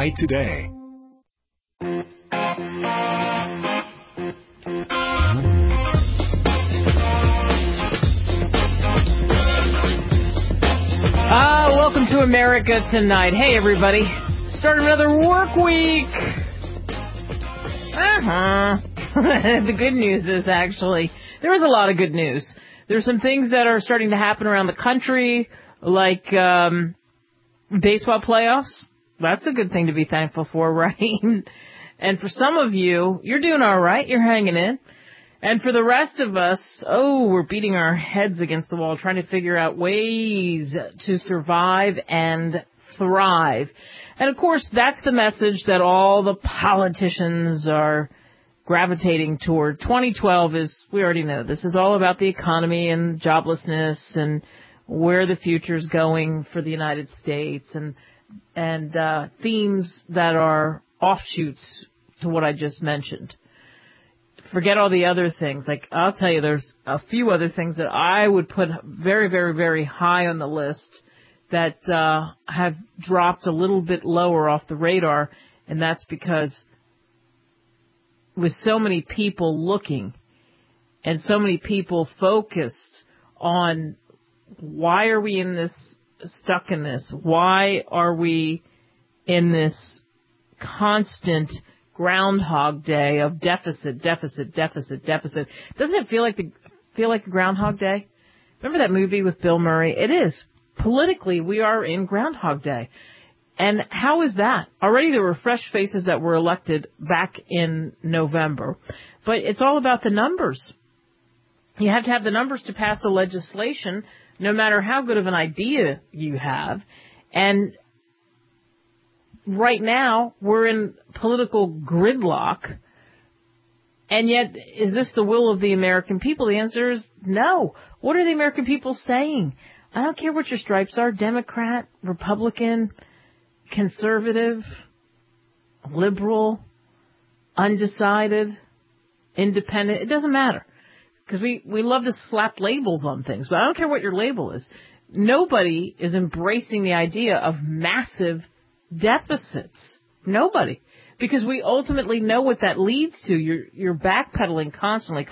site today. Welcome to America Tonight. Hey, everybody. Start another work week. The good news is, actually, there is a lot of good news. There's some things that are starting to happen around the country, like baseball playoffs. That's a good thing to be thankful for, right? And for some of you, you're doing all right. You're hanging in. And for the rest of us, we're beating our heads against the wall trying to figure out ways to survive and thrive. And, of course, that's the message that all the politicians are gravitating toward. 2012 is, we already know, this is all about the economy and joblessness and where the future's going for the United States and themes that are offshoots to what I just mentioned. Forget all the other things. Like, I'll tell you, there's a few other things that I would put very, very, very high on the list that have dropped a little bit lower off the radar, and that's because with so many people looking and so many people focused on why are we in this, stuck in this? Why are we in this constant Groundhog Day of deficit? Doesn't it feel like a Groundhog Day? Remember that movie with Bill Murray? It is. Politically, we are in Groundhog Day. And how is that? Already there were fresh faces that were elected back in November. But it's all about the numbers. You have to have the numbers to pass the legislation, no matter how good of an idea you have. And right now, we're in political gridlock, and yet, is this the will of the American people? The answer is no. What are the American people saying? I don't care what your stripes are, Democrat, Republican, conservative, liberal, undecided, independent. It doesn't matter, because we love to slap labels on things, but I don't care what your label is. Nobody is embracing the idea of massive deficits. Nobody. Because we ultimately know what that leads to. You're backpedaling constantly,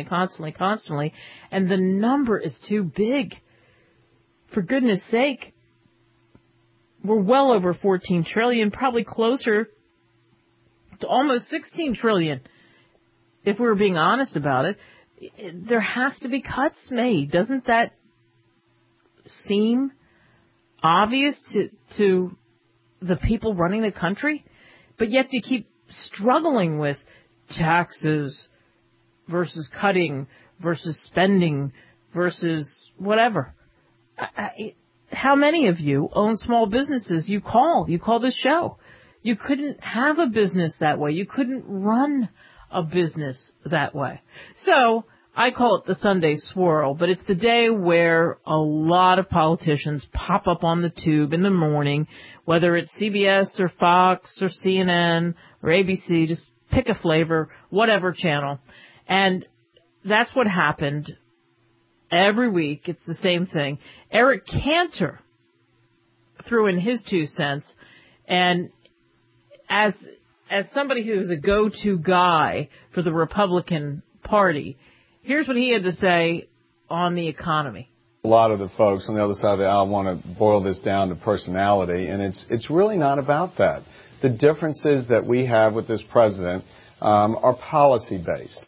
and the number is too big. For goodness sake, we're well over 14 trillion, probably closer to almost 16 trillion. If we were being honest about it, there has to be cuts made. Doesn't that seem obvious to the people running the country? But yet they keep struggling with taxes versus cutting versus spending versus whatever. How many of you own small businesses? You call this show. You couldn't have a business that way. You couldn't run a business that way. So I call it the Sunday swirl, but it's the day where a lot of politicians pop up on the tube in the morning, whether it's CBS or Fox or CNN or ABC, just pick a flavor, whatever channel. And that's what happened every week. It's the same thing. Eric Cantor threw in his 2 cents, and as somebody who's a go-to guy for the Republican Party, here's what he had to say on the economy. A lot of the folks on the other side of the aisle want to boil this down to personality, and it's really not about that. The differences that we have with this president are policy-based.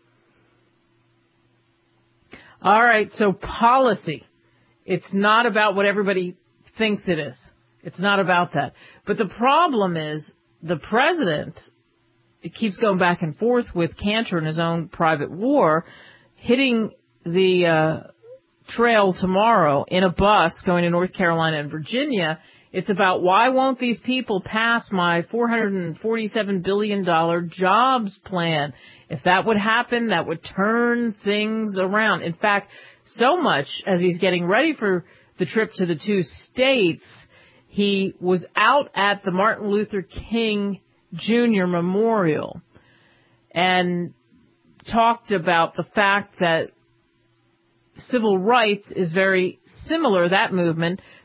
All right, so policy. It's not about what everybody thinks it is. It's not about that. But the problem is the president, it keeps going back and forth with Cantor in his own private war, hitting the trail tomorrow in a bus going to North Carolina and Virginia. It's about why won't these people pass my $447 billion jobs plan? If that would happen, that would turn things around. In fact, so much as he's getting ready for the trip to the 2 states, he was out at the Martin Luther King Jr. Memorial and talked about the fact that civil rights is very similar, that movement,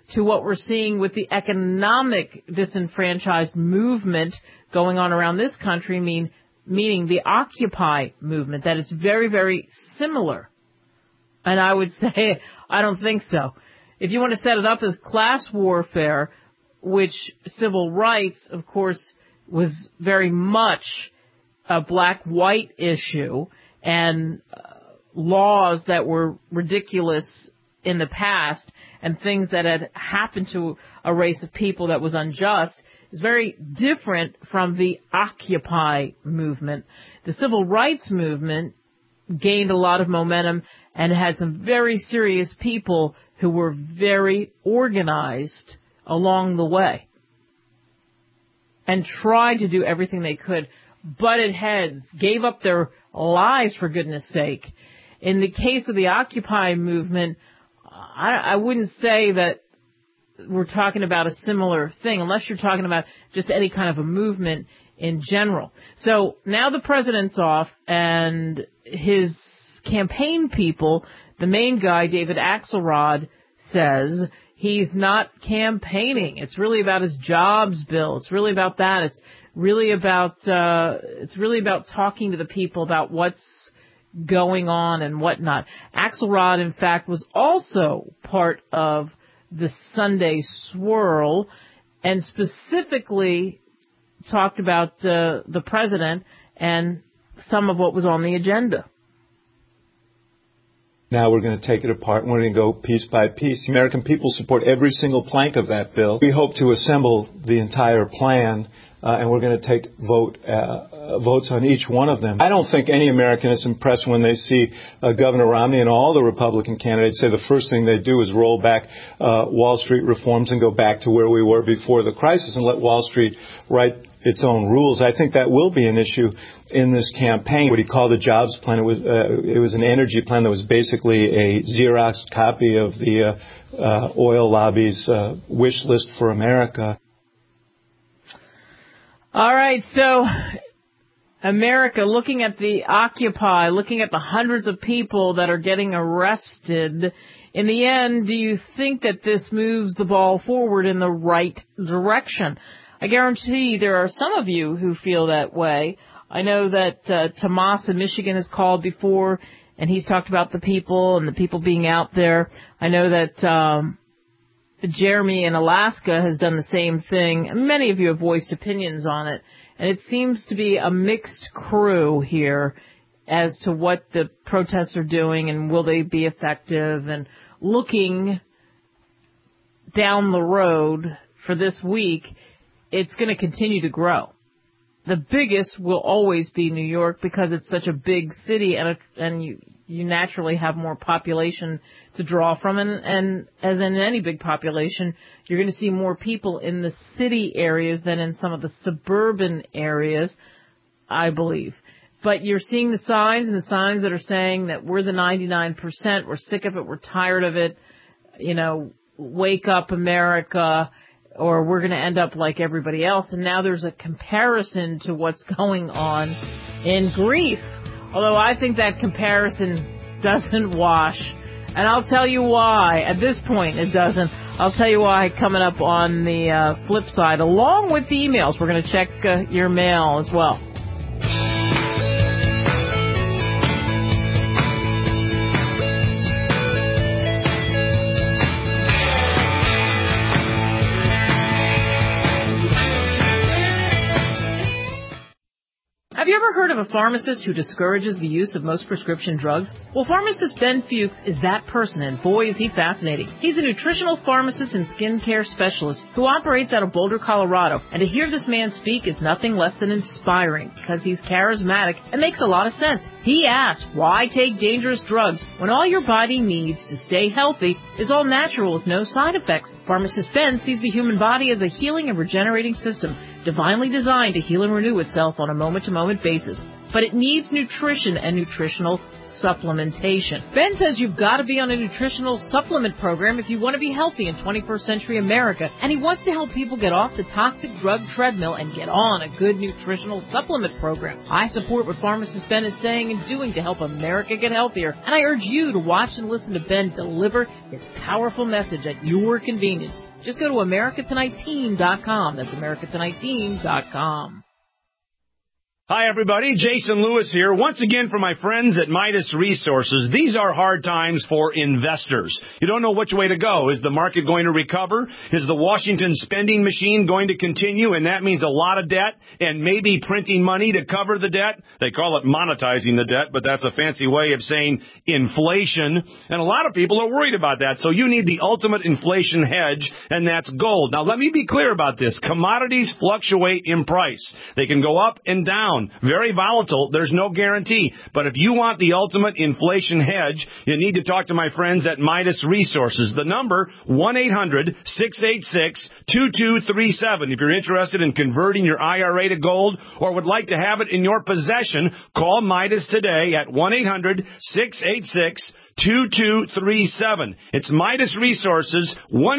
to what we're seeing with the economic disenfranchised movement going on around this country, meaning the Occupy movement, that it's very, very similar. And I would say, I don't think so. If you want to set it up as class warfare, which civil rights, of course, was very much a black-white issue, and laws that were ridiculous in the past, and things that had happened to a race of people that was unjust, is very different from the Occupy movement. The civil rights movement gained a lot of momentum and had some very serious people who were very organized along the way and tried to do everything they could, butted heads, gave up their lives, for goodness sake. In the case of the Occupy movement, I wouldn't say that we're talking about a similar thing, unless you're talking about just any kind of a movement in general. So now the president's off, and his campaign people, the main guy, David Axelrod, says he's not campaigning. It's really about his jobs bill. It's really about that. It's really about talking to the people about what's going on and whatnot. Axelrod, in fact, was also part of the Sunday swirl, and specifically talked about the president and some of what was on the agenda. Now we're going to take it apart and we're going to go piece by piece. The American people support every single plank of that bill. We hope to assemble the entire plan, and we're going to take votes on each one of them. I don't think any American is impressed when they see Governor Romney and all the Republican candidates say the first thing they do is roll back Wall Street reforms and go back to where we were before the crisis and let Wall Street write its own rules. I think that will be an issue in this campaign. What he called a jobs plan, it was an energy plan that was basically a Xerox copy of the oil lobby's wish list for America. All right, so America, looking at the Occupy, looking at the hundreds of people that are getting arrested, in the end, do you think that this moves the ball forward in the right direction? I guarantee there are some of you who feel that way. I know that Tomas in Michigan has called before, and he's talked about the people and the people being out there. I know that Jeremy in Alaska has done the same thing. Many of you have voiced opinions on it, and it seems to be a mixed crew here as to what the protests are doing and will they be effective. And looking down the road for this week, it's going to continue to grow. The biggest will always be New York because it's such a big city, and you naturally have more population to draw from. And as in any big population, you're going to see more people in the city areas than in some of the suburban areas, I believe. But you're seeing the signs, and the signs that are saying that we're the 99%, we're sick of it, we're tired of it, wake up America, or we're going to end up like everybody else. And now there's a comparison to what's going on in Greece. Although I think that comparison doesn't wash. And I'll tell you why. At this point, it doesn't. I'll tell you why coming up on the flip side, along with the emails. We're going to check your mail as well. Have you ever heard of a pharmacist who discourages the use of most prescription drugs? Well, pharmacist Ben Fuchs is that person, and boy, is he fascinating. He's a nutritional pharmacist and skincare specialist who operates out of Boulder, Colorado. And to hear this man speak is nothing less than inspiring because he's charismatic and makes a lot of sense. He asks, why take dangerous drugs when all your body needs to stay healthy is all natural with no side effects? Pharmacist Ben sees the human body as a healing and regenerating system, divinely designed to heal and renew itself on a moment-to-moment basis. but it needs nutrition and nutritional supplementation. Ben says you've got to be on a nutritional supplement program if you want to be healthy in 21st century America, and he wants to help people get off the toxic drug treadmill and get on a good nutritional supplement program. I support what pharmacist Ben is saying and doing to help America get healthier, and I urge you to watch and listen to Ben deliver his powerful message at your convenience. Just go to AmericaTonightTeam.com. That's AmericaTonightTeam.com. Hi, everybody. Jason Lewis here. Once again for my friends at Midas Resources. These are hard times for investors. You don't know which way to go. Is the market going to recover? Is the Washington spending machine going to continue? And that means a lot of debt and maybe printing money to cover the debt. They call it monetizing the debt, but that's a fancy way of saying inflation. And a lot of people are worried about that. So you need the ultimate inflation hedge, and that's gold. Now, let me be clear about this. Commodities fluctuate in price. They can go up and down. Very volatile. There's no guarantee. But if you want the ultimate inflation hedge, you need to talk to my friends at Midas Resources. The number, 1-800-686-2237. If you're interested in converting your IRA to gold or would like to have it in your possession, call Midas today at 1-800-686-2237. It's Midas Resources,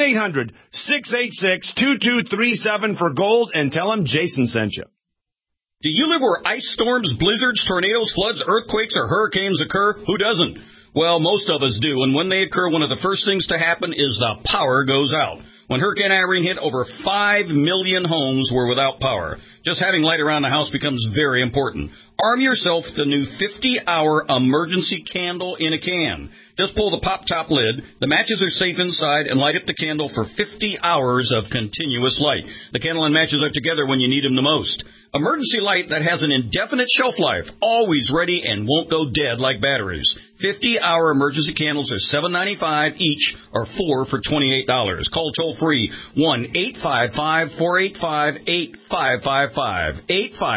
1-800-686-2237 for gold, and tell them Jason sent you. Do you live where ice storms, blizzards, tornadoes, floods, earthquakes, or hurricanes occur? Who doesn't? Well, most of us do, and when they occur, one of the first things to happen is the power goes out. When Hurricane Irene hit, over 5 million homes were without power. Just having light around the house becomes very important. Arm yourself with the new 50-hour emergency candle in a can. Just pull the pop-top lid, the matches are safe inside, and light up the candle for 50 hours of continuous light. The candle and matches are together when you need them the most. Emergency light that has an indefinite shelf life, always ready and won't go dead like batteries. 50-hour emergency candles are $7.95 each, or 4 for $28. Call toll-free 1-855-485-8555,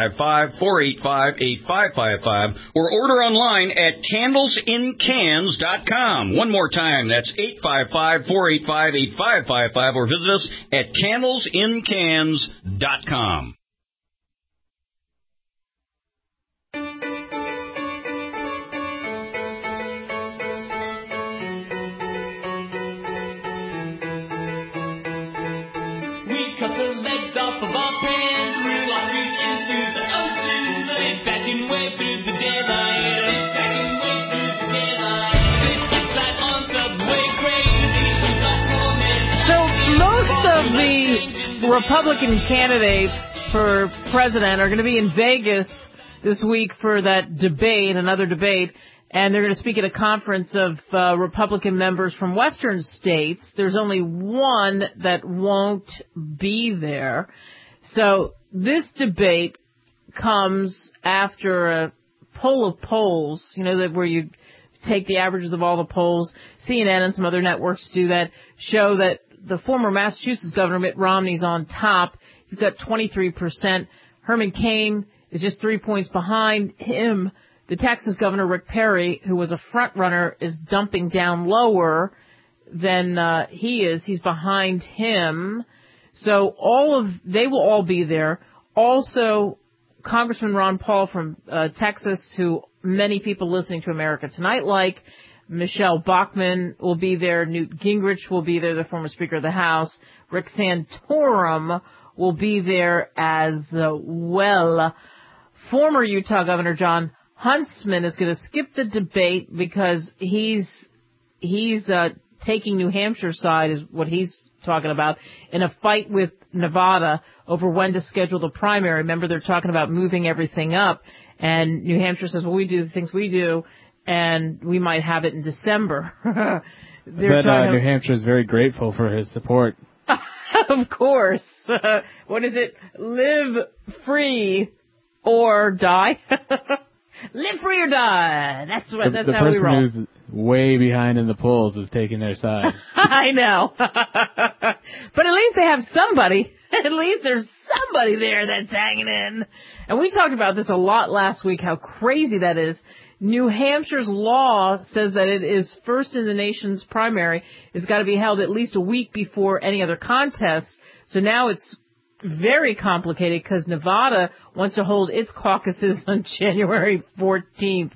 855-485-8555, or order online at candlesincans.com. One more time, that's 855-485-8555, or visit us at candlesincans.com. Cut the legs off of our pen, threw our suit into the ocean, and backing way through the daylight, backing way through the daylight. This inside on subway crazy, she's like woman. So most of the Republican candidates for president are going to be in Vegas this week for that debate, another debate. And they're going to speak at a conference of Republican members from Western states. There's only one that won't be there. So this debate comes after a poll of polls, you know, that where you take the averages of all the polls. CNN and some other networks do that, show that the former Massachusetts governor, Mitt Romney's on top. He's got 23%. Herman Cain is just 3 points behind him. The Texas governor, Rick Perry, who was a front runner, is dumping down lower than he is. He's behind him. So they will all be there. Also, Congressman Ron Paul from Texas, who many people listening to America Tonight like. Michelle Bachmann will be there. Newt Gingrich will be there, the former Speaker of the House. Rick Santorum will be there as well. Former Utah Governor John Huntsman is going to skip the debate because he's taking New Hampshire's side, is what he's talking about, in a fight with Nevada over when to schedule the primary. Remember, they're talking about moving everything up, and New Hampshire says, well, we do the things we do, and we might have it in December. New Hampshire is very grateful for his support. Of course. What is it? Live free or die. Live free or die. That's how we roll. The person who's way behind in the polls is taking their side. I know. But at least they have somebody. At least there's somebody there that's hanging in. And we talked about this a lot last week, how crazy that is. New Hampshire's law says that it is first in the nation's primary. It's got to be held at least a week before any other contest. So now it's very complicated because Nevada wants to hold its caucuses on January 14th.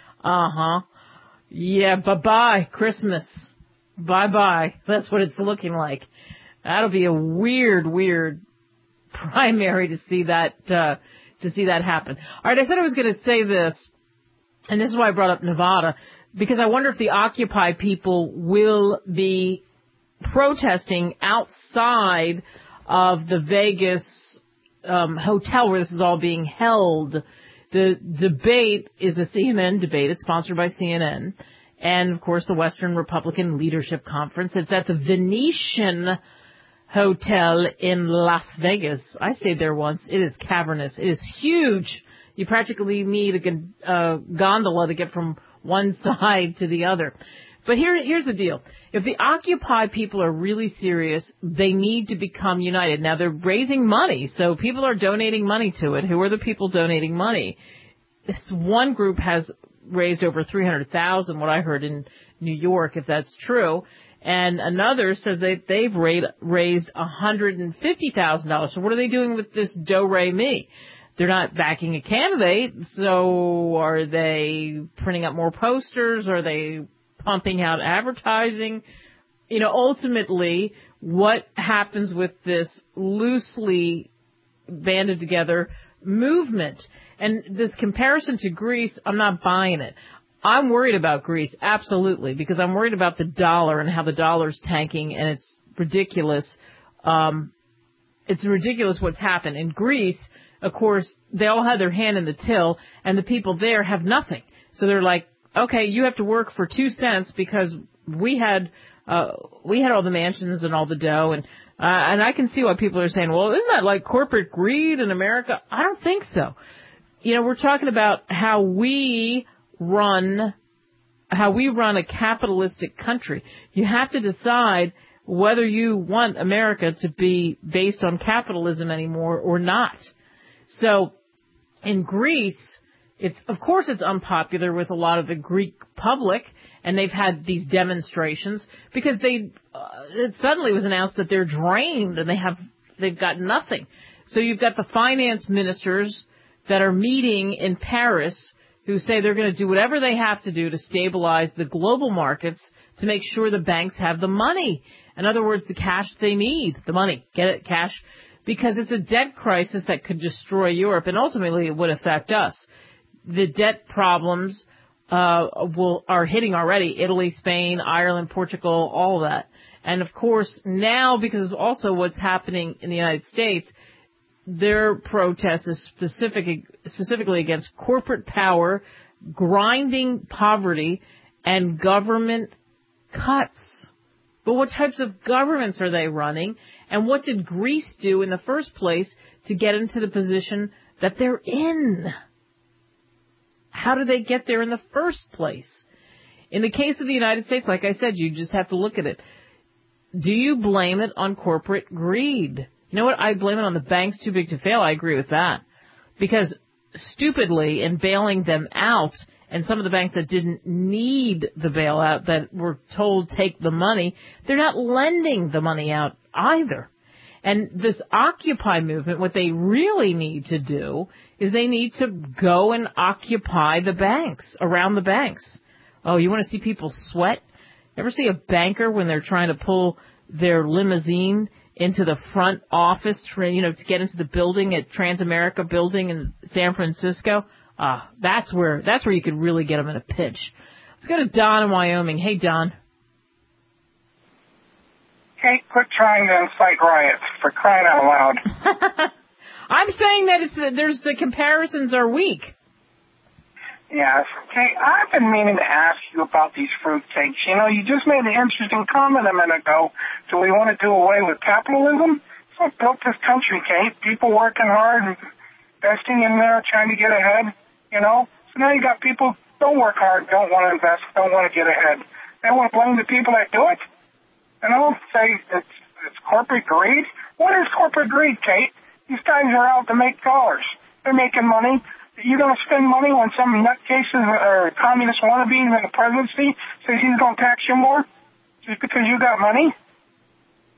Yeah, bye-bye, Christmas. Bye-bye. That's what it's looking like. That'll be a weird primary to see that happen. All right, I said I was going to say this, and this is why I brought up Nevada, because I wonder if the Occupy people will be protesting outside of the Vegas hotel where this is all being held. The debate is a CNN debate. It's sponsored by CNN. And, of course, the Western Republican Leadership Conference. It's at the Venetian Hotel in Las Vegas. I stayed there once. It is cavernous. It is huge. You practically need a gondola to get from one side to the other. But here's the deal. If the Occupy people are really serious, they need to become united. Now, they're raising money, so people are donating money to it. Who are the people donating money? This one group has raised over $300,000, what I heard in New York, if that's true. And another says they've raised $150,000. So what are they doing with this Do-Re-Mi? They're not backing a candidate, so are they printing up more posters? Are they pumping out advertising? You know, ultimately, what happens with this loosely banded together movement? And this comparison to Greece, I'm not buying it. I'm worried about Greece, absolutely, because I'm worried about the dollar and how the dollar's tanking, and it's ridiculous. It's ridiculous what's happened. In Greece, of course, they all had their hand in the till, and the people there have nothing. So they're like, okay, you have to work for 2 cents because we had all the mansions and all the dough, and I can see why people are saying, well, isn't that like corporate greed in America? I don't think so. You know, we're talking about how we run a capitalistic country. You have to decide whether you want America to be based on capitalism anymore or not. So in Greece, it's unpopular with a lot of the Greek public, and they've had these demonstrations because it suddenly was announced that they're drained and they've got nothing. So you've got the finance ministers that are meeting in Paris who say they're going to do whatever they have to do to stabilize the global markets to make sure the banks have the money. In other words, the cash they need, the money, get it, cash, because it's a debt crisis that could destroy Europe, and ultimately it would affect us. The debt problems are hitting already, Italy, Spain, Ireland, Portugal, all of that. And of course, now, because of also what's happening in the United States, their protest is specifically against corporate power, grinding poverty, and government cuts. But what types of governments are they running? And what did Greece do in the first place to get into the position that they're in? How did they get there in the first place? In the case of the United States, like I said, you just have to look at it. Do you blame it on corporate greed? You know what? I blame it on the banks too big to fail. I agree with that. Because stupidly, in bailing them out, and some of the banks that didn't need the bailout, that were told take the money, they're not lending the money out either. And this Occupy movement, what they really need to do is they need to go and occupy the banks, around the banks. Oh, you want to see people sweat? Ever see a banker when they're trying to pull their limousine into the front office, to get into the building at Transamerica building in San Francisco? That's where you could really get them in a pinch. Let's go to Don in Wyoming. Hey, Don. Hey, quit trying to incite riots, for crying out loud. I'm saying that there's the comparisons are weak. Yes. Okay, I've been meaning to ask you about these fruitcakes. You just made an interesting comment a minute ago. Do we want to do away with capitalism? It's what built this country, Kate. People working hard, investing in there, trying to get ahead, So now you got people don't work hard, don't want to invest, don't want to get ahead. They want to blame the people that do it? Say it's corporate greed? What is corporate greed, Kate? These guys are out to make dollars. They're making money. You're going to spend money on some nutcases or communist wannabes in the presidency says he's going to tax you more just because you got money?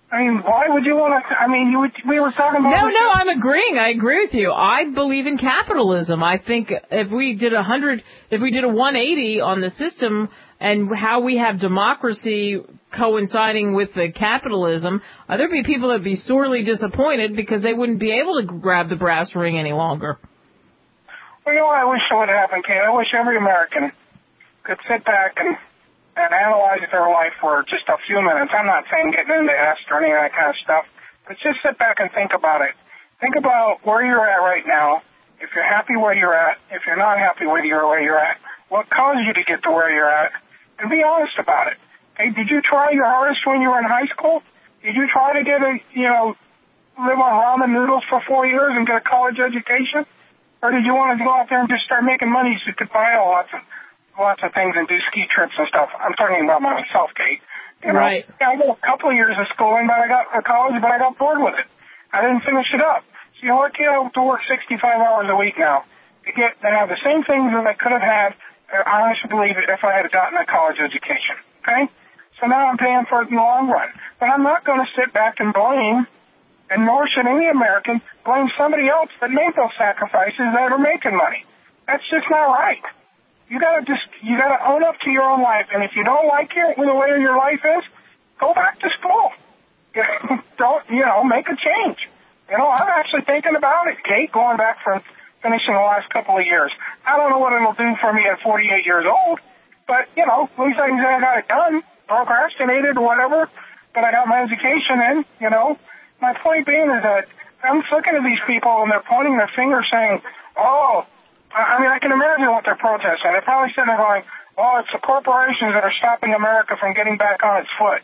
I mean, why would you want to? I mean, we were talking about. No, I'm agreeing. I agree with you. I believe in capitalism. I think if we did a 180 on the system and how we have democracy coinciding with the capitalism, there'd be people that'd be sorely disappointed because they wouldn't be able to grab the brass ring any longer. Well, you know, I wish it would happen, Kate. I wish every American could sit back and analyze their life for just a few minutes. I'm not saying getting into EST or any of that kind of stuff, but just sit back and think about it. Think about where you're at right now. If you're happy where you're at, if you're not happy where you're at, what caused you to get to where you're at, and be honest about it. Hey, did you try your hardest when you were in high school? Did you try to get live on ramen noodles for 4 years and get a college education? Or did you want to go out there and just start making money so you could buy lots of things and do ski trips and stuff? I'm talking about myself, Kate. Right. Yeah, I did a couple of years of schooling, but I got bored with it. I didn't finish it up. So you know what, kid? I have to work 65 hours a week now to have the same things that I could have had. I honestly believe it if I had gotten a college education. Okay? So now I'm paying for it in the long run. But I'm not going to sit back and blame, and nor should any American blame somebody else that made those sacrifices that are making money. That's just not right. You gotta own up to your own life, and if you don't like the way your life is, go back to school. Don't, make a change. I'm actually thinking about it, Kate, going back from finishing the last couple of years. I don't know what it'll do for me at 48 years old, but, at least I got it done, procrastinated or whatever, but I got my education in, My point being is that I'm looking at these people and they're pointing their finger saying, I can imagine what they're protesting. They're probably sitting there going, it's the corporations that are stopping America from getting back on its foot.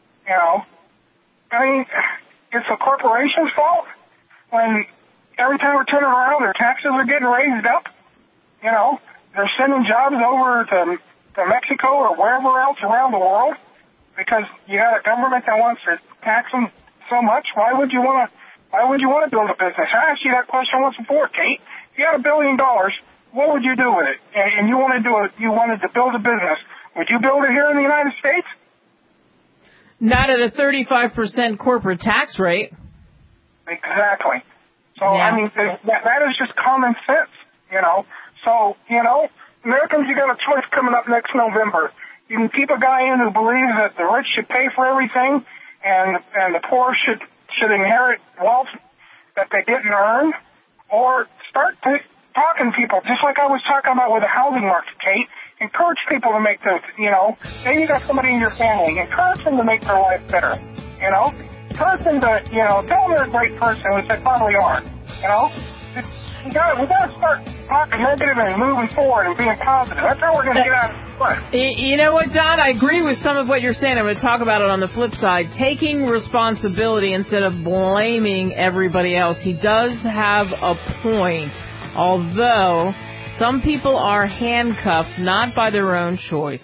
It's the corporations' fault when every time we turn around, their taxes are getting raised up. They're sending jobs over to Mexico or wherever else around the world because you got a government that wants to tax them so much. Why would you want to build a business? I asked you that question once before, Kate. If you had $1 billion, what would you do with it? And you wanted to build a business. Would you build it here in the United States? Not at a 35% corporate tax rate. Exactly. So, that is just common sense, So, Americans, you got a choice coming up next November. You can keep a guy in who believes that the rich should pay for everything and the poor should inherit wealth that they didn't earn, or start talking to people, just like I was talking about with the housing market, Kate. Encourage people to make maybe you got somebody in your family, encourage them to make their life better, Encourage them to, tell them they're a great person, which they probably are, We gotta start talking negative and moving forward and being positive. That's how we're gonna get out of it. You know what, Don? I agree with some of what you're saying. I'm going to talk about it on the flip side. Taking responsibility instead of blaming everybody else. He does have a point, although some people are handcuffed not by their own choice.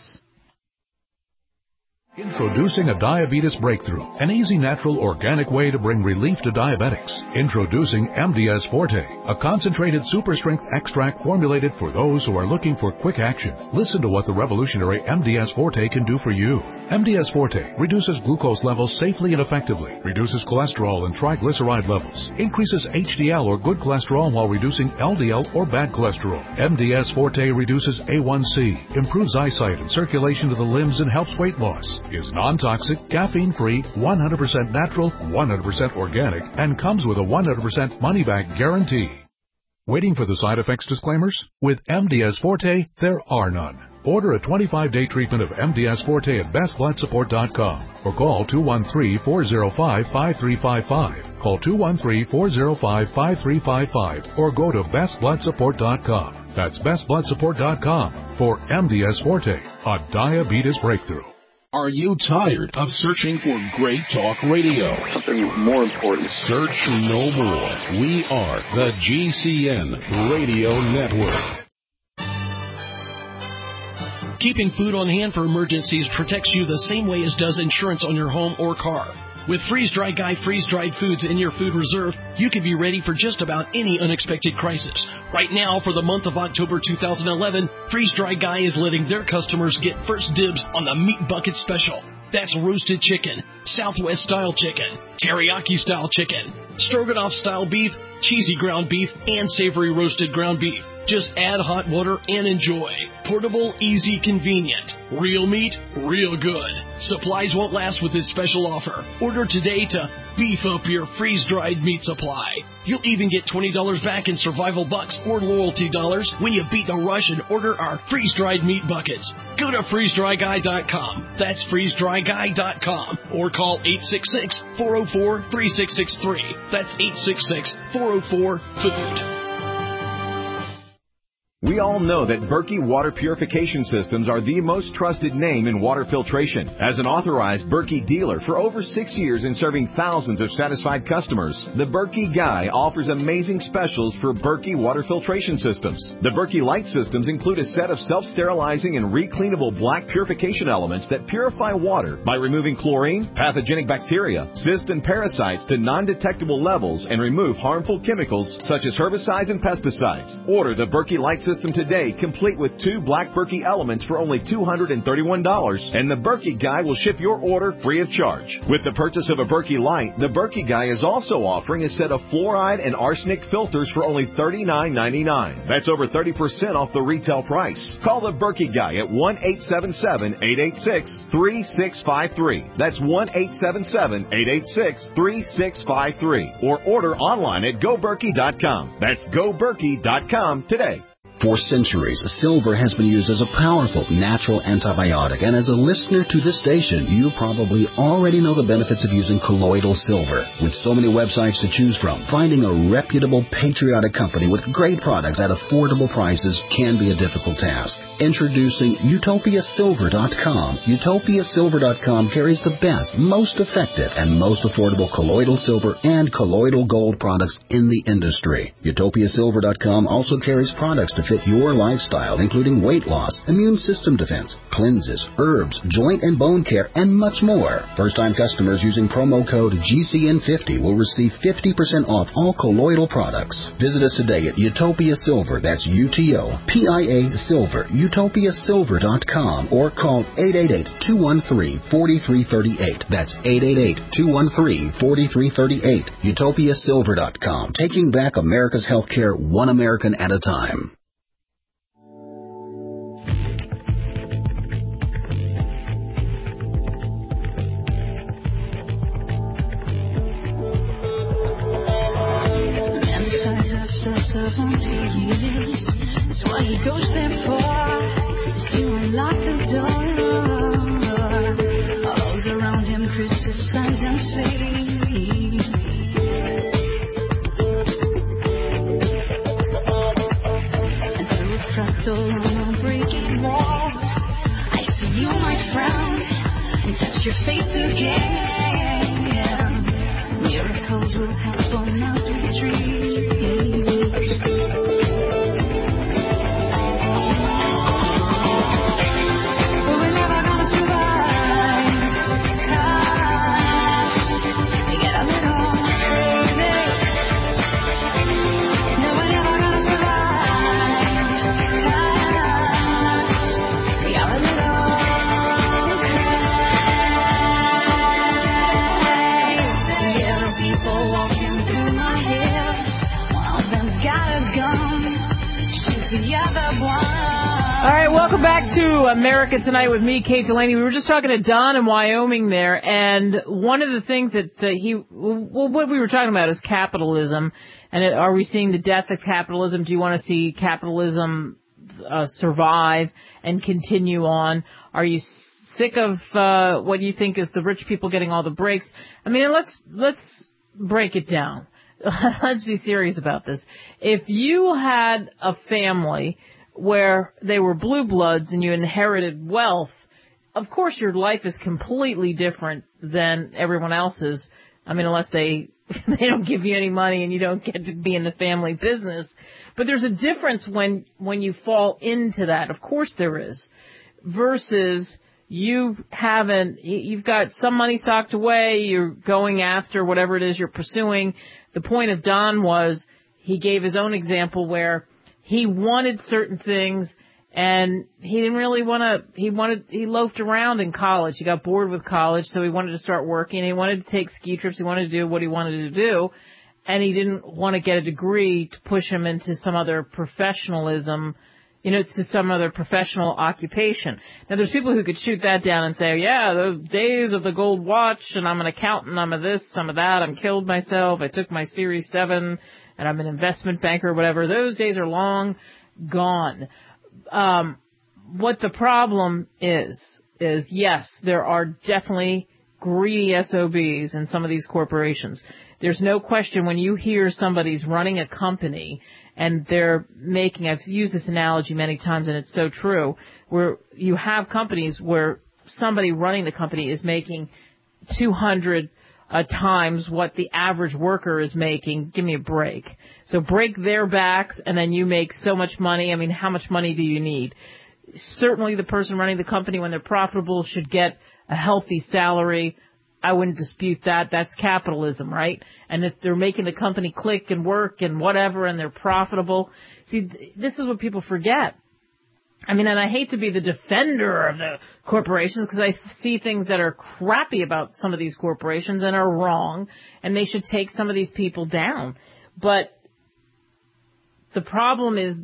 Introducing a diabetes breakthrough, an easy, natural, organic way to bring relief to diabetics. Introducing MDS Forte, a concentrated super-strength extract formulated for those who are looking for quick action. Listen to what the revolutionary MDS Forte can do for you. MDS Forte reduces glucose levels safely and effectively, reduces cholesterol and triglyceride levels, increases HDL or good cholesterol while reducing LDL or bad cholesterol. MDS Forte reduces A1C, improves eyesight and circulation to the limbs, and helps weight loss. Is non-toxic, caffeine-free, 100% natural, 100% organic, and comes with a 100% money-back guarantee. Waiting for the side effects disclaimers? With MDS Forte, there are none. Order a 25-day treatment of MDS Forte at bestbloodsupport.com or call 213-405-5355. Call 213-405-5355 or go to bestbloodsupport.com. That's bestbloodsupport.com for MDS Forte, a diabetes breakthrough. Are you tired of searching for great talk radio? Something more important. Search no more. We are the GCN Radio Network. Keeping food on hand for emergencies protects you the same way as does insurance on your home or car. With Freeze Dry Guy freeze-dried foods in your food reserve, you can be ready for just about any unexpected crisis. Right now, for the month of October 2011, Freeze Dry Guy is letting their customers get first dibs on the Meat Bucket Special. That's roasted chicken, Southwest-style chicken, teriyaki-style chicken, stroganoff-style beef, cheesy ground beef, and savory roasted ground beef. Just add hot water and enjoy. Portable, easy, convenient. Real meat, real good. Supplies won't last with this special offer. Order today to beef up your freeze-dried meat supply. You'll even get $20 back in survival bucks or loyalty dollars when you beat the rush and order our freeze-dried meat buckets. Go to freezedryguy.com. That's freezedryguy.com. Or call 866-404-3663. That's 866-404-FOOD. We all know that Berkey Water Purification Systems are the most trusted name in water filtration. As an authorized Berkey dealer for over 6 years and serving thousands of satisfied customers, the Berkey Guy offers amazing specials for Berkey Water Filtration Systems. The Berkey Light Systems include a set of self-sterilizing and recleanable black purification elements that purify water by removing chlorine, pathogenic bacteria, cysts, and parasites to non-detectable levels and remove harmful chemicals such as herbicides and pesticides. Order the Berkey Light System today, complete with 2 black Berkey elements for only $231, and the Berkey Guy will ship your order free of charge. With the purchase of a Berkey Light, the Berkey Guy is also offering a set of fluoride and arsenic filters for only $39.99. That's over 30% off the retail price. Call the Berkey Guy at 1-877-886-3653. That's 1-877-886-3653. Or order online at GoBerkey.com. That's GoBerkey.com today. For centuries, silver has been used as a powerful natural antibiotic, and as a listener to this station, you probably already know the benefits of using colloidal silver. With so many websites to choose from, finding a reputable, patriotic company with great products at affordable prices can be a difficult task. Introducing UtopiaSilver.com. UtopiaSilver.com carries the best, most effective, and most affordable colloidal silver and colloidal gold products in the industry. UtopiaSilver.com also carries products to fit your lifestyle, including weight loss, immune system defense, cleanses, herbs, joint and bone care, and much more. First-time customers using promo code GCN50 will receive 50% off all colloidal products. Visit us today at Utopia Silver, that's UTOPIA Silver, UtopiaSilver.com, or call 888-213-4338. That's 888-213-4338. UtopiaSilver.com, taking back America's healthcare one American at a time. Years. That's what he goes there for, is to unlock the door. All those around him criticize and say, and through a fractal on a breaking wall, I see you, my friend, and touch your face again. Miracles will happen as we dream. All right, welcome back to America Tonight with me, Kate Delaney. We were just talking to Don in Wyoming there, and one of the things that what we were talking about is capitalism, and are we seeing the death of capitalism? Do you want to see capitalism survive and continue on? Are you sick of what you think is the rich people getting all the breaks? I mean, let's break it down. Let's be serious about this. If you had a family where they were blue bloods and you inherited wealth, of course your life is completely different than everyone else's. I mean, unless they don't give you any money and you don't get to be in the family business. But there's a difference when you fall into that. Of course there is. Versus you've got some money socked away, you're going after whatever it is you're pursuing. The point of Don was he gave his own example where he wanted certain things And he didn't really he loafed around in college. He got bored with college, so he wanted to start working. He wanted to take ski trips. He wanted to do what he wanted to do. And he didn't want to get a degree to push him into some other professionalism, to some other professional occupation. Now, there's people who could shoot that down and say, yeah, the days of the gold watch, and I'm an accountant, I'm a this, I'm a that, I'm killed myself, I took my Series 7, and I'm an investment banker, whatever. Those days are long gone. What the problem is yes, there are definitely greedy SOBs in some of these corporations. There's no question when you hear somebody's running a company and they're making, I've used this analogy many times and it's so true, where you have companies where somebody running the company is making 200 times what the average worker is making. Give me a break. So break their backs and then you make so much money. I mean, how much money do you need? Certainly the person running the company, when they're profitable, should get a healthy salary. I wouldn't dispute that. That's capitalism, right? And if they're making the company click and work and whatever and they're profitable. See, this is what people forget. I mean, and I hate to be the defender of the corporations because I see things that are crappy about some of these corporations and are wrong, and they should take some of these people down. But the problem is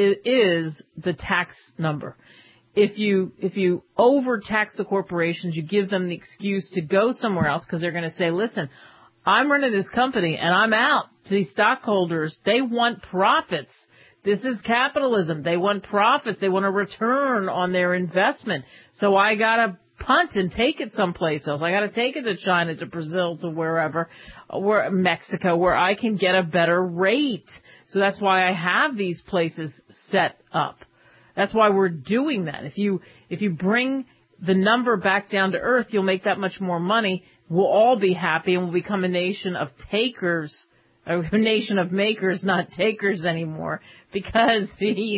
the tax number. If you overtax the corporations, you give them the excuse to go somewhere else because they're going to say, listen, I'm running this company and I'm out. These stockholders, they want profits. This is capitalism. They want profits. They want a return on their investment. So I got to punt and take it someplace else. I got to take it to China, to Brazil, to wherever, or Mexico, where I can get a better rate. So that's why I have these places set up. That's why we're doing that. If you bring the number back down to earth, you'll make that much more money. We'll all be happy and we'll become a nation of takers, a nation of makers, not takers anymore. Because,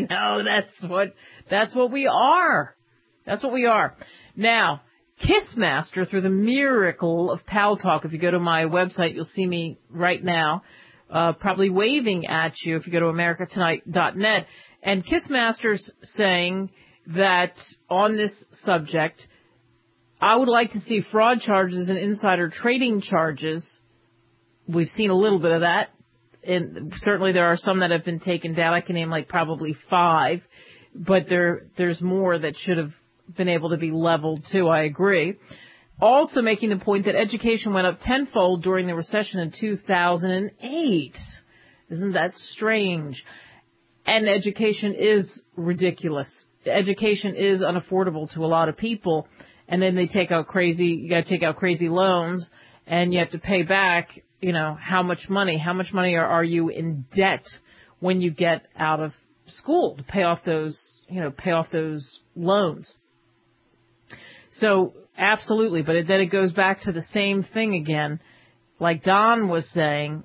that's what we are. That's what we are. Now, Kissmaster, through the miracle of Pal Talk, if you go to my website, you'll see me right now, probably waving at you if you go to americatonight.net. And Kissmaster's saying that on this subject, I would like to see fraud charges and insider trading charges. We've seen a little bit of that. And certainly there are some that have been taken down. I can name probably 5, but there's more that should have been able to be leveled too. I agree. Also making the point that education went up tenfold during the recession in 2008. Isn't that strange? And education is ridiculous. Education is unaffordable to a lot of people. And then you got to take out crazy loans and you have to pay back, how much money are you in debt when you get out of school to pay off those loans. So absolutely. But then it goes back to the same thing again. Like Don was saying,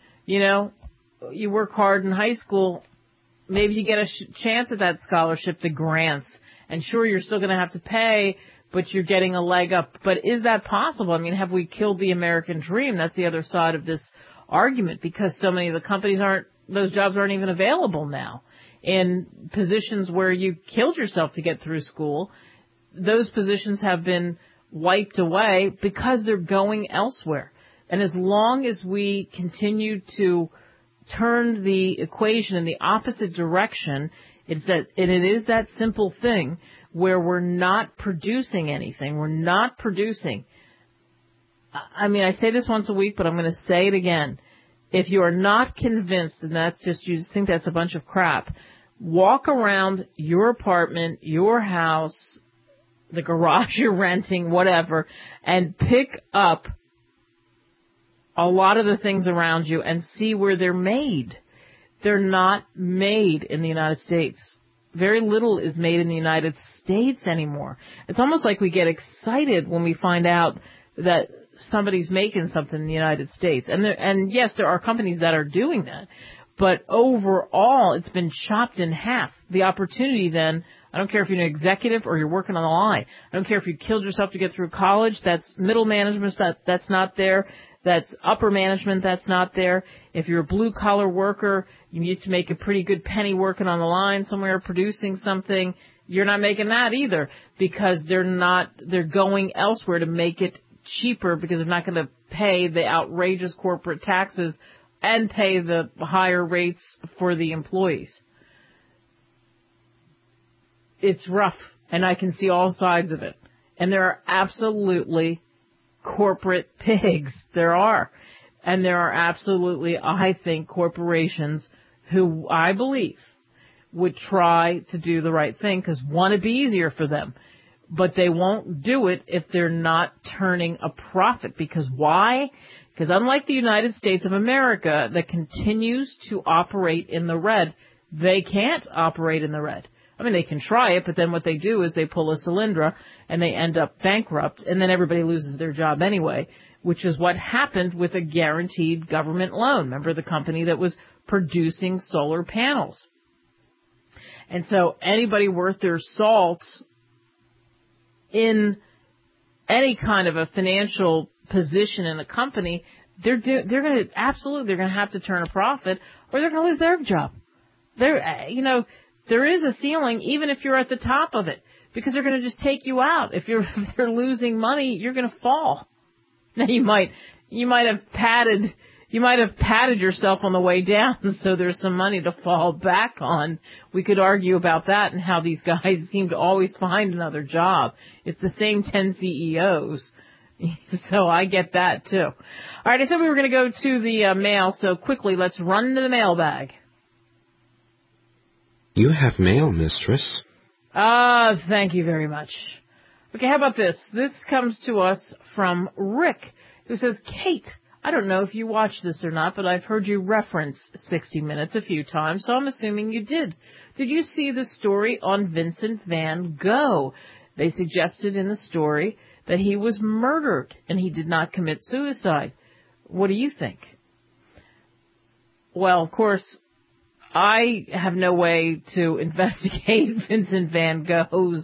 you work hard in high school. Maybe you get a chance at that scholarship, the grants. And sure, you're still going to have to pay, but you're getting a leg up. But is that possible? I mean, have we killed the American dream? That's the other side of this argument, because so many of the companies those jobs aren't even available now. In positions where you killed yourself to get through school, those positions have been wiped away because they're going elsewhere. And as long as we continue to turn the equation in the opposite direction, it is that simple thing where we're not producing anything. We're not producing. I mean, I say this once a week, but I'm going to say it again. If you are not convinced, and you just think that's a bunch of crap, walk around your apartment, your house, the garage you're renting, whatever, and pick up a lot of the things around you and see where they're made. They're not made in the United States. Very little is made in the United States anymore. It's almost like we get excited when we find out that somebody's making something in the United States. And yes, there are companies that are doing that. But overall, it's been chopped in half. The opportunity then, I don't care if you're an executive or you're working on the line. I don't care if you killed yourself to get through college. That's middle management. That's not there. that's upper management that's not there. If you're a blue-collar worker, you used to make a pretty good penny working on the line somewhere producing something. You're not making that either because they're going elsewhere to make it cheaper because they're not going to pay the outrageous corporate taxes and pay the higher rates for the employees. It's rough, and I can see all sides of it. And there are absolutely corporate pigs. There are. And there are absolutely, I think, corporations who I believe would try to do the right thing because one, it'd be easier for them. But they won't do it if they're not turning a profit. Because why? Because unlike the United States of America that continues to operate in the red, they can't operate in the red. I mean, they can try it, but then what they do is they pull a Solyndra and they end up bankrupt, and then everybody loses their job anyway, which is what happened with a guaranteed government loan. Remember the company that was producing solar panels? And so anybody worth their salt in any kind of a financial position in a company, they're going to have to turn a profit, or they're going to lose their job. There is a ceiling, even if you're at the top of it, because they're going to just take you out. If they're losing money, you're going to fall. Now you might have padded yourself on the way down, so there's some money to fall back on. We could argue about that and how these guys seem to always find another job. It's the same 10 CEOs. So I get that too. All right, I said we were going to go to the mail, so quickly let's run to the mailbag. You have mail, mistress. Thank you very much. Okay, how about this? This comes to us from Rick, who says, Kate, I don't know if you watched this or not, but I've heard you reference 60 Minutes a few times, so I'm assuming you did. Did you see the story on Vincent van Gogh? They suggested in the story that he was murdered and he did not commit suicide. What do you think? Well, of course, I have no way to investigate Vincent van Gogh's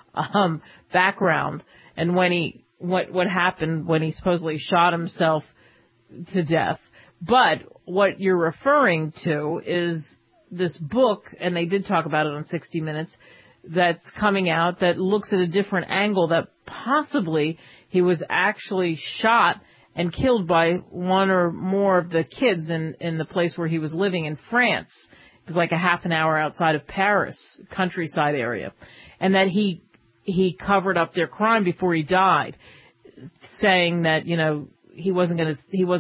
background and what happened when he supposedly shot himself to death. But what you're referring to is this book, and they did talk about it on 60 Minutes, that's coming out that looks at a different angle that possibly he was actually shot and killed by one or more of the kids in the place where he was living in France. It was like a half an hour outside of Paris, countryside area. And that he covered up their crime before he died, saying that, he wasn't going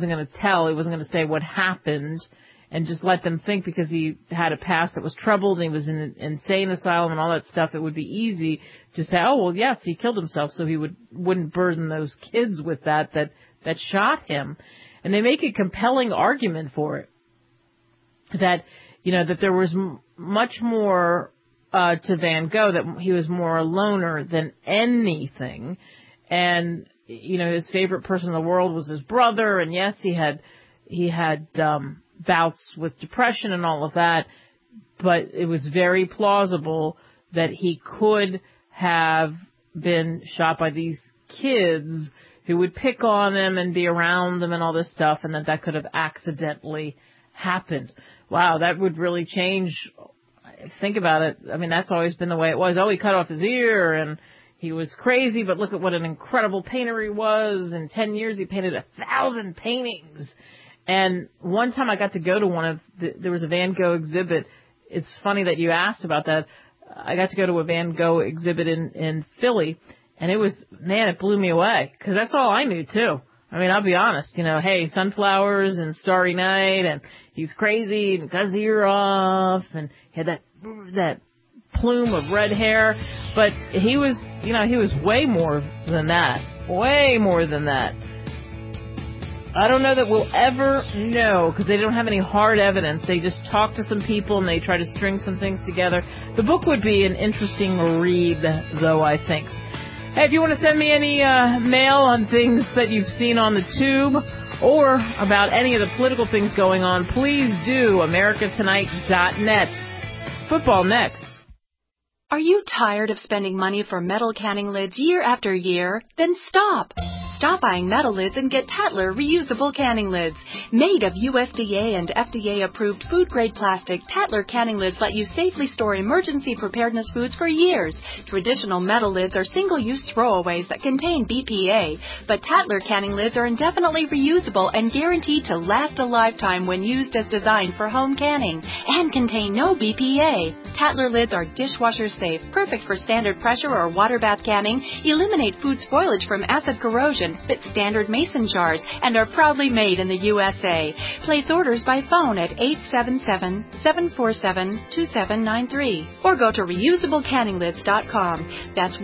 to say what happened and just let them think because he had a past that was troubled and he was in an insane asylum and all that stuff. It would be easy to say, oh, well, yes, he killed himself, so he wouldn't burden those kids with that shot him. And they make a compelling argument for it, that, that there was much more to Van Gogh, that he was more a loner than anything. And, his favorite person in the world was his brother. And yes, he had bouts with depression and all of that. But it was very plausible that he could have been shot by these kids who would pick on him and be around him and all this stuff, and that could have accidentally happened. Wow, that would really change. Think about it. I mean, that's always been the way it was. Oh, he cut off his ear and he was crazy, but look at what an incredible painter he was. In 10 years, he painted 1,000 paintings. And one time I got to go to there was a Van Gogh exhibit. It's funny that you asked about that. I got to go to a Van Gogh exhibit in Philly, and it blew me away, because that's all I knew too. I mean, I'll be honest, hey, sunflowers and Starry Night, and he's crazy and cut his ear off, and he had that plume of red hair, but he was way more than that. Way more than that. I don't know that we'll ever know, because they don't have any hard evidence. They just talk to some people and they try to string some things together. The book would be an interesting read, though, I think. Hey, if you want to send me any mail on things that you've seen on the tube or about any of the political things going on, please do. AmericaTonight.net. Football next. Are you tired of spending money for metal canning lids year after year? Then stop. Stop buying metal lids and get Tatler reusable canning lids. Made of USDA and FDA-approved food-grade plastic, Tatler canning lids let you safely store emergency preparedness foods for years. Traditional metal lids are single-use throwaways that contain BPA, but Tatler canning lids are indefinitely reusable and guaranteed to last a lifetime when used as designed for home canning and contain no BPA. Tatler lids are dishwasher safe, perfect for standard pressure or water bath canning, eliminate food spoilage from acid corrosion, fit standard mason jars, and are proudly made in the USA. Place orders by phone at 877-747-2793 or go to reusablecanninglids.com. That's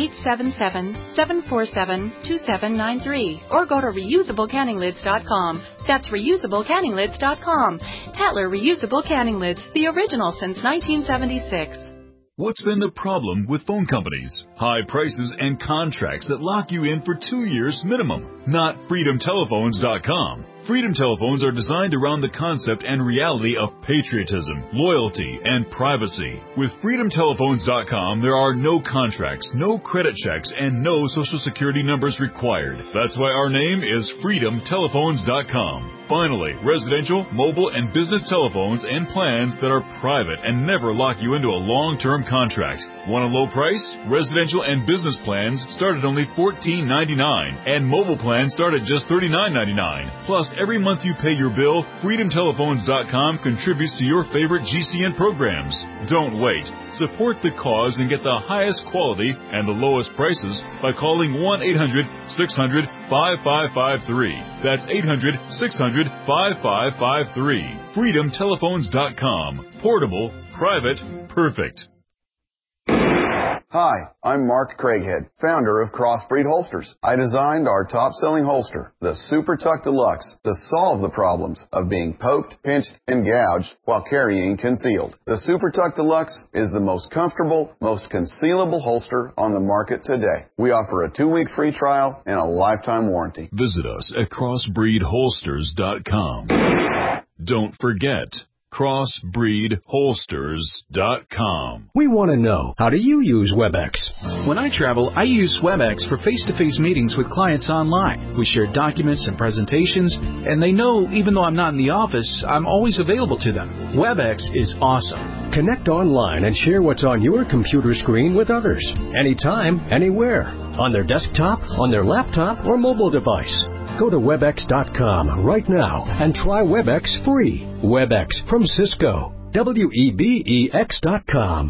1-877-747-2793 or go to reusablecanninglids.com. That's reusablecanninglids.com. Tatler Reusable Canning Lids, the original since 1976. What's been the problem with phone companies? High prices and contracts that lock you in for 2 years minimum. Not FreedomTelephones.com. Freedom Telephones are designed around the concept and reality of patriotism, loyalty, and privacy. With FreedomTelephones.com, there are no contracts, no credit checks, and no Social Security numbers required. That's why our name is FreedomTelephones.com. Finally, residential, mobile, and business telephones and plans that are private and never lock you into a long-term contract. Want a low price? Residential and business plans start at only $14.99, and mobile plans start at just $39.99. Plus, every month you pay your bill, FreedomTelephones.com contributes to your favorite GCN programs. Don't wait. Support the cause and get the highest quality and the lowest prices by calling 1-800-600-5553. That's 800-600-5553. FreedomTelephones.com. Portable, private, perfect. Hi, I'm Mark Craighead, founder of Crossbreed Holsters. I designed our top-selling holster, the Super Tuck Deluxe, to solve the problems of being poked, pinched, and gouged while carrying concealed. The Super Tuck Deluxe is the most comfortable, most concealable holster on the market today. We offer a 2-week free trial and a lifetime warranty. Visit us at crossbreedholsters.com. Don't forget, crossbreedholsters.com. We want to know, how do you use WebEx? When I travel, I use WebEx for face-to-face meetings with clients online. We share documents and presentations, and they know even though I'm not in the office, I'm always available to them. WebEx is awesome. Connect online and share what's on your computer screen with others. Anytime, anywhere. On their desktop, on their laptop, or mobile device. Go to WebEx.com right now and try WebEx free. WebEx from Cisco. WEBEX.com.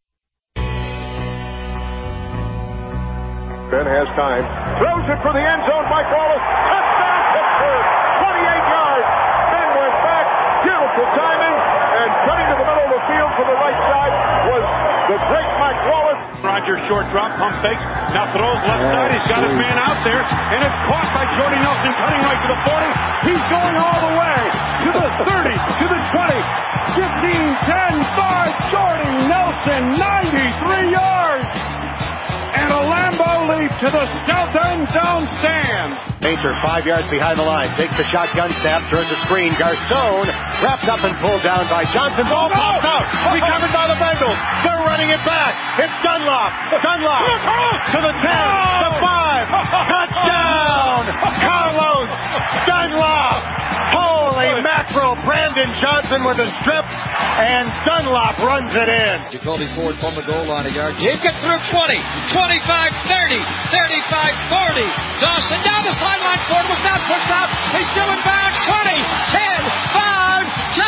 Ben has time. Throws it for the end zone. Mike Wallace. Touchdown Pittsburgh. 28 yards. Ben went back. Beautiful timing. And cutting to the middle of the field for the right side was the great Mike Wallace. Roger short drop, pump fakes, now throws left side, he's got his man out there, and it's caught by Jordy Nelson, cutting right to the 40, he's going all the way, to the 30, to the 20, 15, 10, 5, Jordy Nelson, 93 yards, and a Lambeau leap to the south end zone stand. Painter 5 yards behind the line, takes the shotgun snap, throws a screen. Garcon wrapped up and pulled down by Johnson. Ball pops out, recovered by the Bengals. They're running it back. It's Dunlop. Dunlop to the 10, the 5. Touchdown, Carlos Dunlop. Holy mackerel! Brandon Johnson with a strip, and Dunlop runs it in. Jacoby Ford from the goal line a yard. He gets through 20, 25, 30, 35, 40. Dawson down the sideline. Ford was not pushed out. He's still in bounds. 20, 10, 5,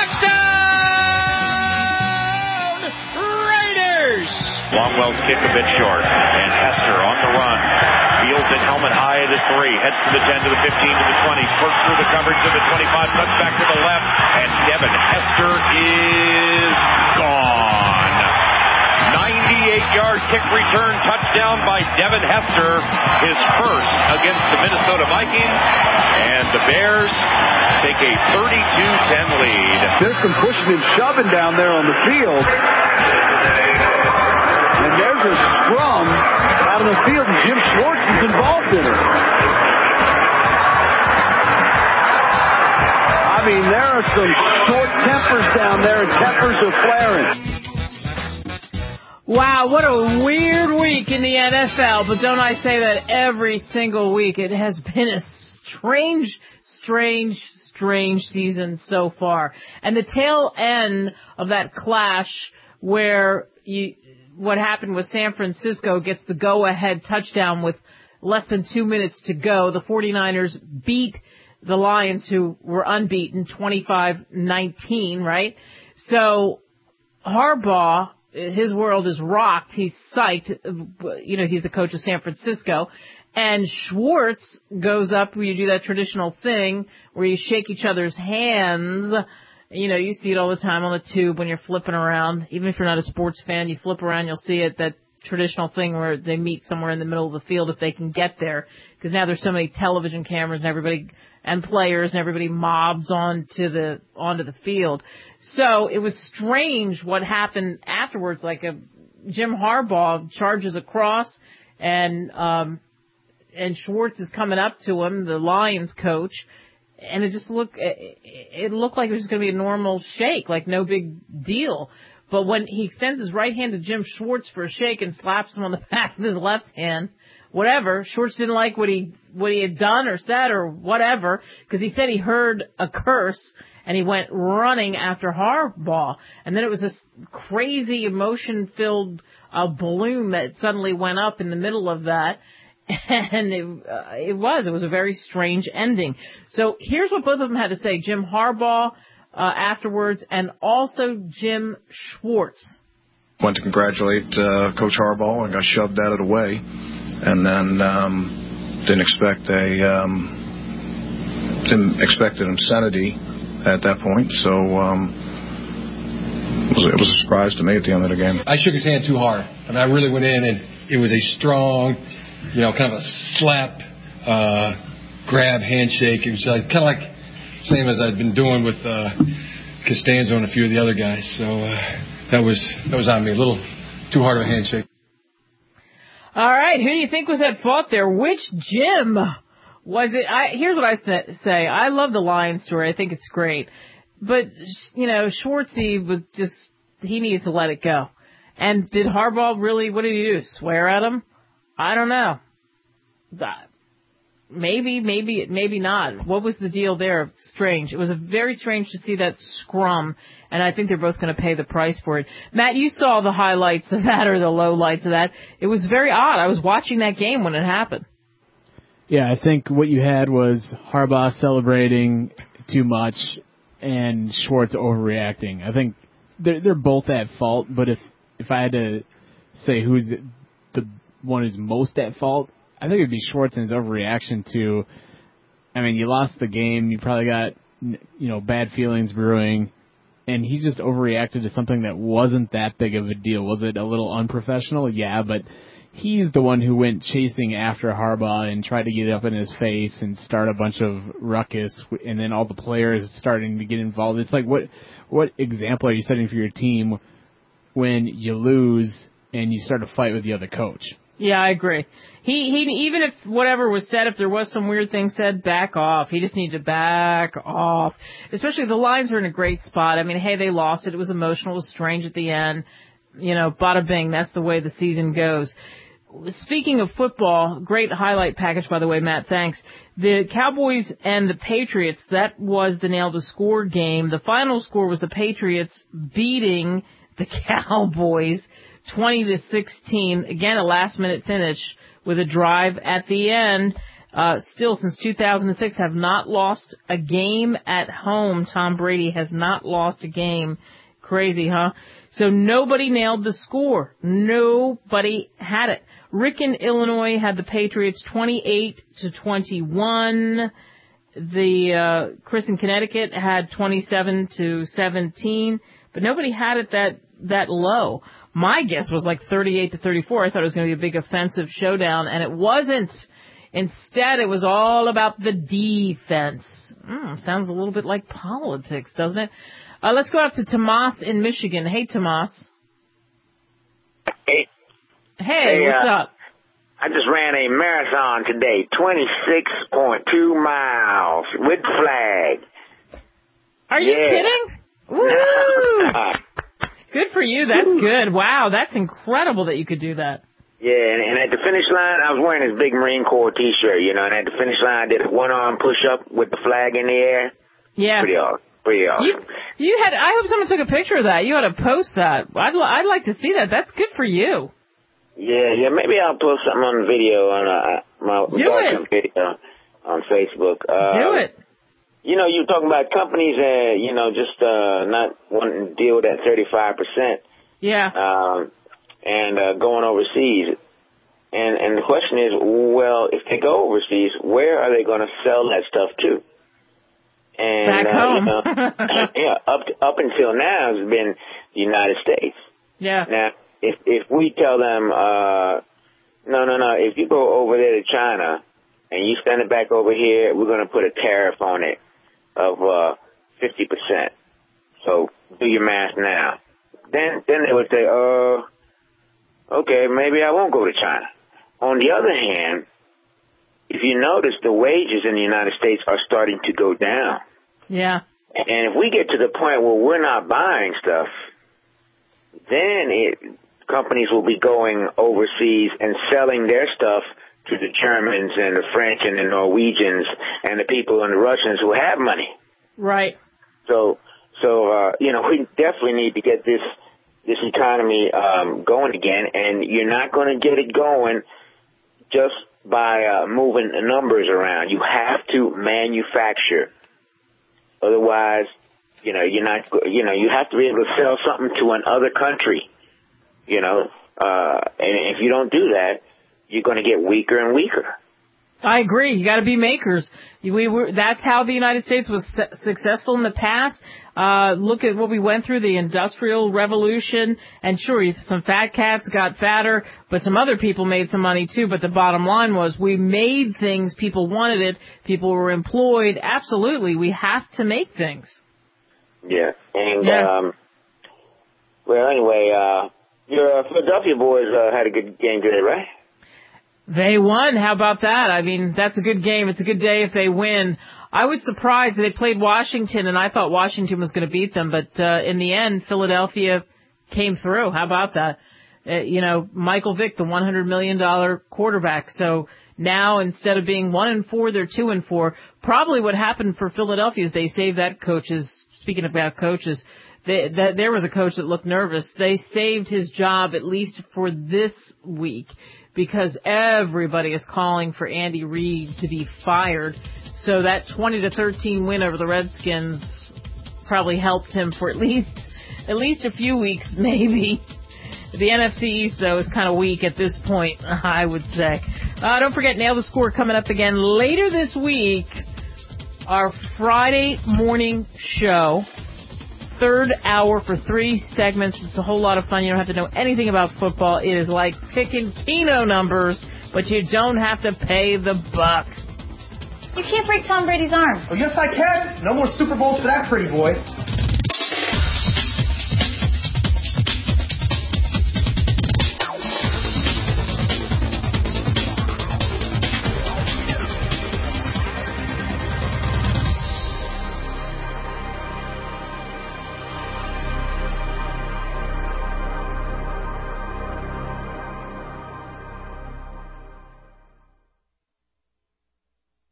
touchdown! Raiders! Longwell's kick a bit short, and Hester on the run. Fields it helmet high at the 3, heads to the 10, to the 15, to the 20, spurts through the coverage to the 25, cuts back to the left, and Devin Hester is gone. 98-yard kick return touchdown by Devin Hester, his first against the Minnesota Vikings, and the Bears take a 32-10 lead. There's some pushing and shoving down there on the field. And there's a scrum out of the field, and Jim Schwartz is involved in it. I mean, there are some short tempers down there, and tempers are flaring. Wow, what a weird week in the NFL, but don't I say that every single week? It has been a strange season so far. And the tail end of that clash where what happened was San Francisco gets the go-ahead touchdown with less than 2 minutes to go. The 49ers beat the Lions, who were unbeaten, 25-19, right? So Harbaugh, his world is rocked. He's psyched. He's the coach of San Francisco. And Schwartz goes up where you do that traditional thing where you shake each other's hands. You see it all the time on the tube when you're flipping around. Even if you're not a sports fan, you flip around, you'll see it, that traditional thing where they meet somewhere in the middle of the field if they can get there. Because now there's so many television cameras and players and everybody mobs onto the field. So it was strange what happened afterwards. Like Jim Harbaugh charges across and Schwartz is coming up to him, the Lions coach, and it looked like it was just going to be a normal shake, like no big deal. But when he extends his right hand to Jim Schwartz for a shake and slaps him on the back with his left hand, whatever, Schwartz didn't like what he had done or said or whatever, because he said he heard a curse and he went running after Harbaugh. And then it was this crazy emotion-filled balloon that suddenly went up in the middle of that. And it was a very strange ending. So here's what both of them had to say. Jim Harbaugh afterwards, and also Jim Schwartz. Went to congratulate Coach Harbaugh and got shoved out of the way, and then didn't expect an insanity at that point. So it was a surprise to me at the end of the game. I shook his hand too hard. I mean, I really went in, and it was a strong, kind of a slap, grab, handshake. It was kind of like same as I'd been doing with Costanzo and a few of the other guys. So that was on me. A little too hard of a handshake. All right, who do you think was at fault there? Which Jim was it? Here's what I say. I love the Lions story. I think it's great. But, Schwartzy was he needs to let it go. And did Harbaugh really, what did he do? Swear at him? I don't know. Maybe not. What was the deal there? Strange. It was very strange to see that scrum, and I think they're both going to pay the price for it. Matt, you saw the highlights of that or the lowlights of that. It was very odd. I was watching that game when it happened. Yeah, I think what you had was Harbaugh celebrating too much and Schwartz overreacting. I think they're both at fault, but if I had to say who's the one who's most at fault, I think it would be Schwartz and his overreaction to, you lost the game, you probably got, bad feelings brewing, and he just overreacted to something that wasn't that big of a deal. Was it a little unprofessional? Yeah, but he's the one who went chasing after Harbaugh and tried to get up in his face and start a bunch of ruckus, and then all the players starting to get involved. It's like, what example are you setting for your team when you lose and you start a fight with the other coach? Yeah, I agree. He even if whatever was said, if there was some weird thing said, back off. He just needed to back off. Especially the Lions are in a great spot. Hey, they lost it. It was emotional. It was strange at the end. Bada bing. That's the way the season goes. Speaking of football, great highlight package, by the way, Matt. Thanks. The Cowboys and the Patriots, that was the nail to score game. The final score was the Patriots beating the Cowboys 20-16. Again, a last-minute finish with a drive at the end. Still, since 2006, have not lost a game at home. Tom Brady has not lost a game. Crazy, huh? So nobody nailed the score. Nobody had it. Rick in Illinois had the Patriots 28-21. The Chris in Connecticut had 27-17. But nobody had it that low. My guess was like 38-34. I thought it was going to be a big offensive showdown, and it wasn't. Instead, it was all about the defense. Sounds a little bit like politics, doesn't it? Let's go out to Tomas in Michigan. Hey, Tomas. Hey, what's up? I just ran a marathon today, 26.2 miles with flag. Are you kidding? Woo! Good for you. That's good. Wow, that's incredible that you could do that. Yeah, and at the finish line, I was wearing this big Marine Corps T-shirt, you know, and at the finish line, I did a one-arm push-up with the flag in the air. Yeah. Pretty awesome. You had. I hope someone took a picture of that. You ought to post that. I'd like to see that. That's good for you. Yeah. Maybe I'll post something on the video on my video on Facebook. Do it. You know, you were talking about companies that, you know, just not wanting to deal with that 35%. Yeah. And going overseas. And the question is, well, if they go overseas, where are they going to sell that stuff to? And, back home. You know, yeah, up until now it's been the United States. Yeah. Now, if we tell them, no, if you go over there to China and you send it back over here, we're going to put a tariff on it of 50%. So do your math now. Then they would say, okay, maybe I won't go to China. On the other hand, if you notice, the wages in the United States are starting to go down. Yeah. And if we get to the point where we're not buying stuff, then companies will be going overseas and selling their stuff to the Germans and the French and the Norwegians and the people and the Russians who have money. Right. So you know, we definitely need to get this economy going again, and you're not going to get it going just by moving the numbers around. You have to manufacture. Otherwise, you know, you have to be able to sell something to another country, you know, and if you don't do that, you're going to get weaker and weaker. I agree. You got to be makers. That's how the United States was successful in the past. Look at what we went through, the Industrial Revolution. And sure, some fat cats got fatter, but some other people made some money too. But the bottom line was we made things. People wanted it. People were employed. Absolutely. We have to make things. Yeah. And, well, anyway, your Philadelphia boys had a good game today, right? They won. How about that? I mean, that's a good game. It's a good day if they win. I was surprised they played Washington, and I thought Washington was going to beat them. But in the end, Philadelphia came through. How about that? You know, Michael Vick, the $100 million quarterback. So now instead of being 1-4, they're 2-4. Probably what happened for Philadelphia is they saved that coach's. Speaking about coaches, there was a coach that looked nervous. They saved his job at least for this week, because everybody is calling for Andy Reid to be fired. So that 20-13 win over the Redskins probably helped him for at least a few weeks, maybe. The NFC East, though, is kind of weak at this point, I would say. Don't forget, Nail the Score coming up again later this week. Our Friday morning show. Third hour for 3 segments. It's a whole lot of fun. You don't have to know anything about football. It is like picking Keno numbers, but you don't have to pay the buck. You can't break Tom Brady's arm. Oh, yes, I can. No more Super Bowls for that pretty boy.